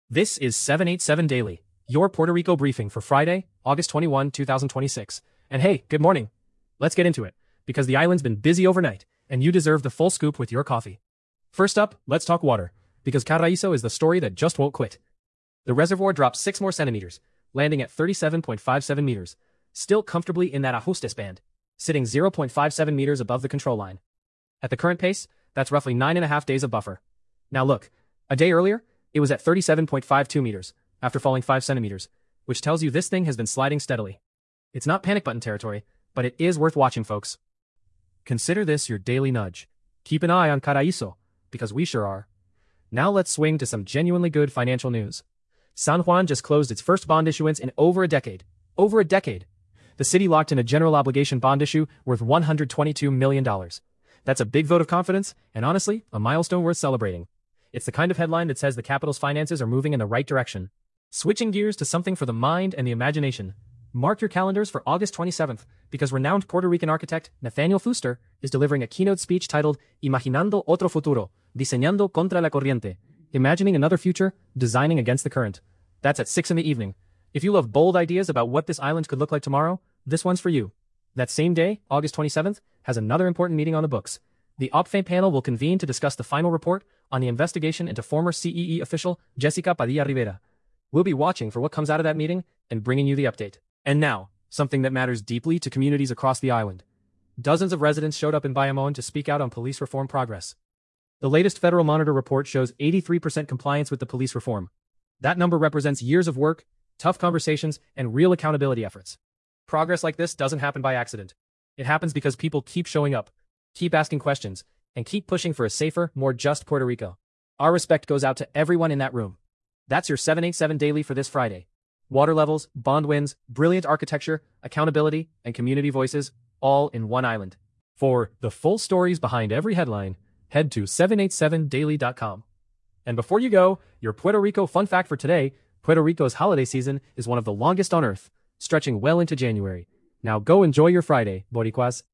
This is 787 Daily, your Puerto Rico briefing for Friday, August 21, 2026. And hey, good morning. Let's get into it, because the island's been busy overnight, and you deserve the full scoop with your coffee. First up, let's talk water, because Carraízo is the story that just won't quit. The reservoir dropped 6 more centimeters, landing at 37.57 meters, still comfortably in that ajustes band, sitting 0.57 meters above the control line. At the current pace, that's roughly 9.5 days of buffer. Now look, a day earlier, it was at 37.52 meters, after falling 5 centimeters, which tells you this thing has been sliding steadily. It's not panic button territory, but it is worth watching, folks. Consider this your daily nudge. Keep an eye on Carraízo, because we sure are. Now let's swing to some genuinely good financial news. San Juan just closed its first bond issuance in over a decade. Over a decade! The city locked in a general obligation bond issue worth $122 million. That's a big vote of confidence, and honestly, a milestone worth celebrating. It's the kind of headline that says the capital's finances are moving in the right direction. Switching gears to something for the mind and the imagination. Mark your calendars for August 27th, because renowned Puerto Rican architect Nathaniel Fuster is delivering a keynote speech titled Imaginando Otro Futuro, Diseñando Contra la Corriente, Imagining Another Future, Designing Against the Current. That's at 6 in the evening. If you love bold ideas about what this island could look like tomorrow, this one's for you. That same day, August 27th, has another important meeting on the books. The OPFE panel will convene to discuss the final report on the investigation into former CEE official Jessica Padilla Rivera. We'll be watching for what comes out of that meeting and bringing you the update. And now, something that matters deeply to communities across the island. Dozens of residents showed up in Bayamón to speak out on police reform progress. The latest Federal Monitor report shows 83% compliance with the police reform. That number represents years of work, tough conversations, and real accountability efforts. Progress like this doesn't happen by accident. It happens because people keep showing up, keep asking questions, and keep pushing for a safer, more just Puerto Rico. Our respect goes out to everyone in that room. That's your 787 Daily for this Friday. Water levels, bond wins, brilliant architecture, accountability, and community voices, all in one island. For the full stories behind every headline, head to 787daily.com. And before you go, your Puerto Rico fun fact for today: Puerto Rico's holiday season is one of the longest on Earth, stretching well into January. Now go enjoy your Friday, Boricuas.